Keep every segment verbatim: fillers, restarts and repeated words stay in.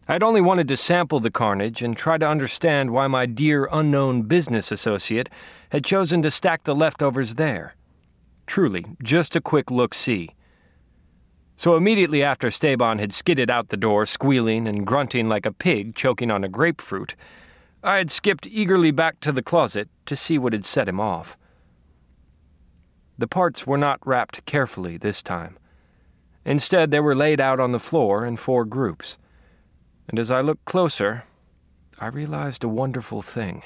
I had only wanted to sample the carnage and try to understand why my dear unknown business associate had chosen to stack the leftovers there. Truly, just a quick look-see. So immediately after Steban had skidded out the door, squealing and grunting like a pig choking on a grapefruit, I had skipped eagerly back to the closet to see what had set him off. The parts were not wrapped carefully this time. Instead, they were laid out on the floor in four groups. And as I looked closer, I realized a wonderful thing.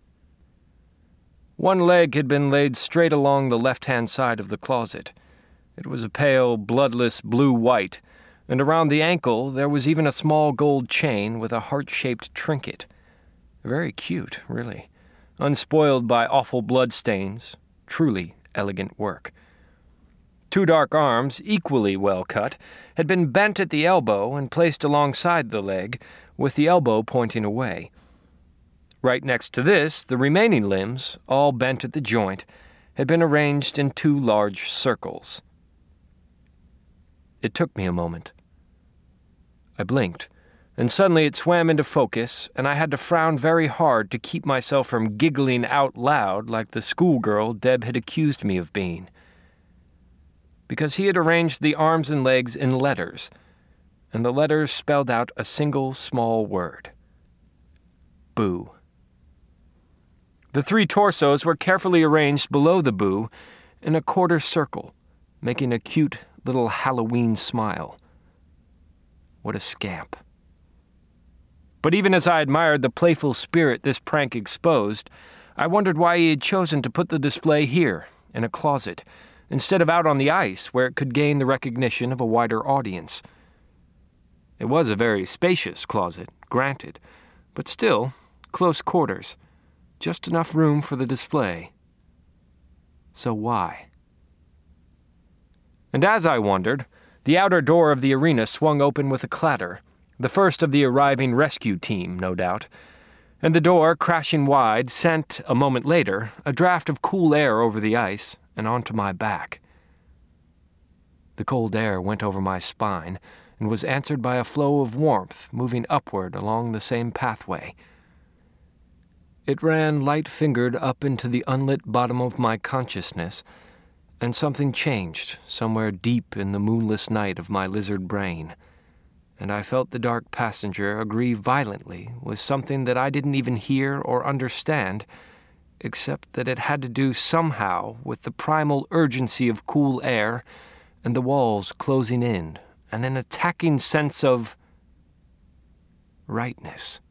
One leg had been laid straight along the left-hand side of the closet. It was a pale, bloodless blue-white, and around the ankle there was even a small gold chain with a heart-shaped trinket. Very cute, really. Unspoiled by awful bloodstains. Truly elegant work. Two dark arms, equally well cut, had been bent at the elbow and placed alongside the leg, with the elbow pointing away. Right next to this, the remaining limbs, all bent at the joint, had been arranged in two large circles. It took me a moment. I blinked, and suddenly it swam into focus, and I had to frown very hard to keep myself from giggling out loud like the schoolgirl Deb had accused me of being. Because he had arranged the arms and legs in letters, and the letters spelled out a single small word. Boo. The three torsos were carefully arranged below the boo in a quarter circle, making a cute little Halloween smile. What a scamp. But even as I admired the playful spirit this prank exposed, I wondered why he had chosen to put the display here, in a closet, instead of out on the ice where it could gain the recognition of a wider audience. It was a very spacious closet, granted, but still, close quarters, just enough room for the display. So why? And as I wondered, the outer door of the arena swung open with a clatter, the first of the arriving rescue team, no doubt, and the door, crashing wide, sent, a moment later, a draft of cool air over the ice and onto my back. The cold air went over my spine and was answered by a flow of warmth moving upward along the same pathway. It ran light-fingered up into the unlit bottom of my consciousness, and something changed somewhere deep in the moonless night of my lizard brain, and I felt the dark passenger agree violently with something that I didn't even hear or understand, except that it had to do somehow with the primal urgency of cool air and the walls closing in, and an attacking sense of rightness.